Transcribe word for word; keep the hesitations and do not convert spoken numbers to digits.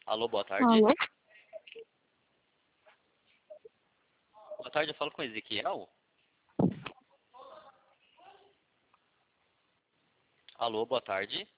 Alô, boa tarde. Alô? Boa tarde, eu falo com Ezequiel. Alô, boa tarde.